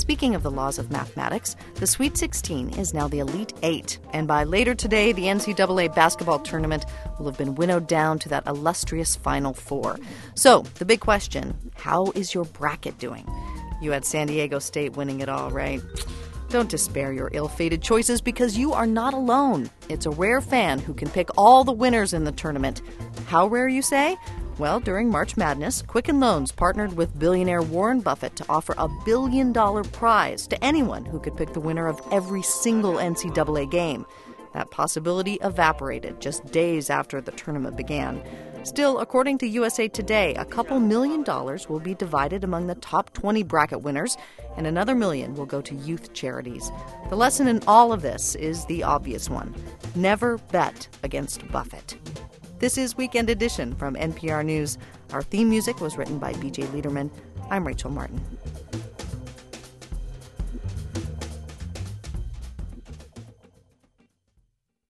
Speaking of the laws of mathematics, the Sweet 16 is now the Elite Eight, and by later today, the NCAA basketball tournament will have been winnowed down to that illustrious Final Four. So, the big question, how is your bracket doing? You had San Diego State winning it all, right? Don't despair your ill-fated choices because you are not alone. It's a rare fan who can pick all the winners in the tournament. How rare, you say? Well, during March Madness, Quicken Loans partnered with billionaire Warren Buffett to offer a $1 billion prize to anyone who could pick the winner of every single NCAA game. That possibility evaporated just days after the tournament began. Still, according to USA Today, a couple $1 million will be divided among the top 20 bracket winners, and another $1 million will go to youth charities. The lesson in all of this is the obvious one. Never bet against Buffett. This is Weekend Edition from NPR News. Our theme music was written by B.J. Liederman. I'm Rachel Martin.